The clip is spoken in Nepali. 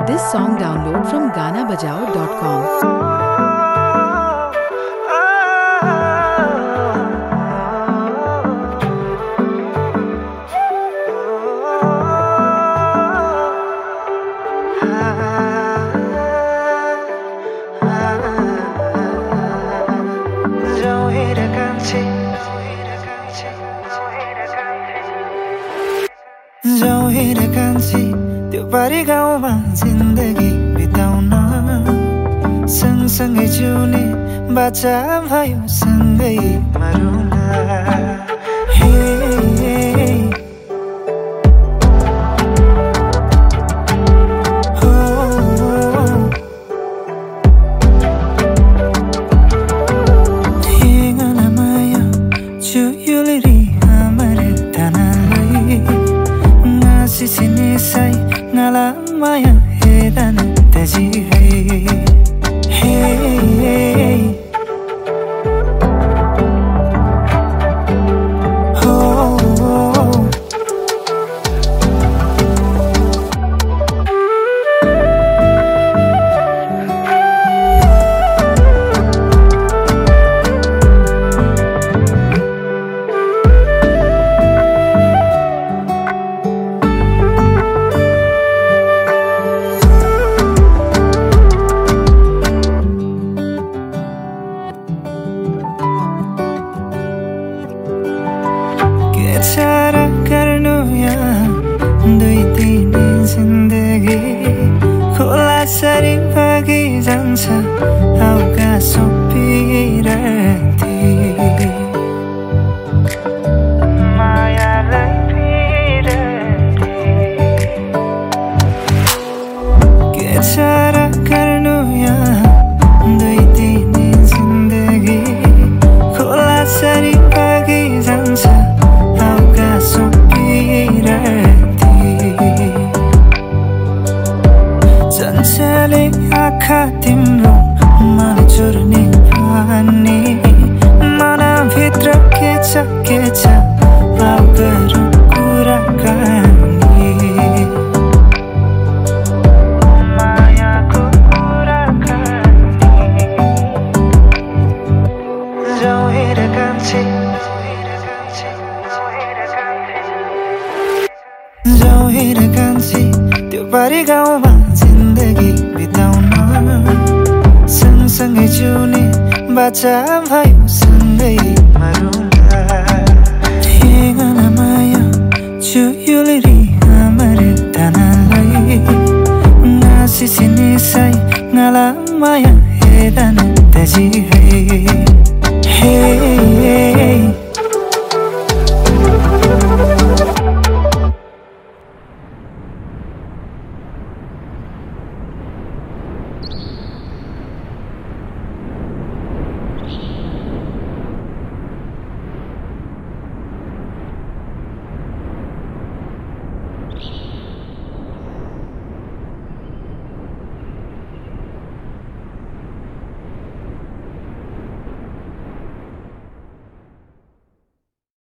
This song download from ganabajao.com. जाऊँ हिँडेकान्छी त्यो पारी गाउँमा जिन्दगी बिताउन सँगसँगै जिउने बाचा भयो सँगै मरुन हे Sinisay ngalamaya hedan taji hey hey Cara गर्नु यहाँ दुई दिने जिन्दगी खोला सरी भागी जान्छ आउका सोपिरथी मायालाई फिरथी के चारा गर्नु यहाँ दुई दिने जिन्दगी खोला सरी भागी जान्छ चञ्चले आँखा तिम्रो मन चुर्ने पानी मनभित्र के छ आउ गरौँ कुराकानी मायाको कुराकानी जाउँ हिँडेकान्छी जाउँ हिँडेकान्छी त्यो पारी गाउँमा जिन्दगी बिताउन सँगसँगै जिउने बाचा भयो सँगै